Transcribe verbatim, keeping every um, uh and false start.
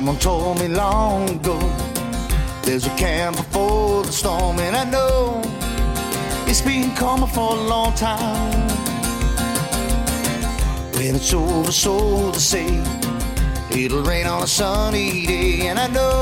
Someone told me long ago, there's a calm before the storm, and I know it's been coming for a long time. When it's over, so to say, it'll rain on a sunny day, and I know